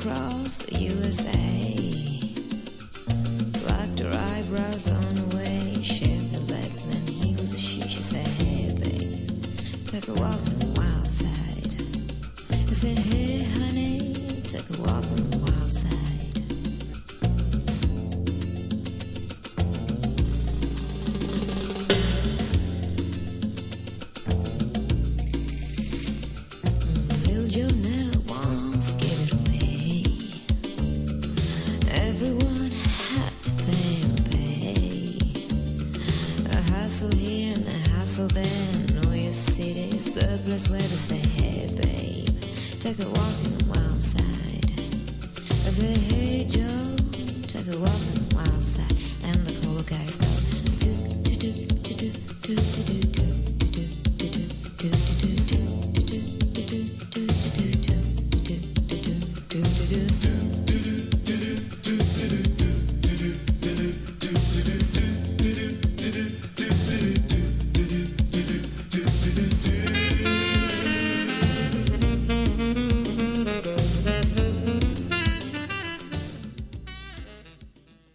across the USA. Blacked her eyebrows on the way, shaved the legs, and he was a she said, hey babe, take a walk on the wild side. I said, hey honey, take a walk on the wild side. Little Joe never once gave it away. Everyone had to pay and pay. A hustle here and a hustle there. Know your city's the place where they say, hey babe, take a walk on the wild side. I say, hey Joe, take a walk on the wild side. And the cool guys go, do do do do do do do do.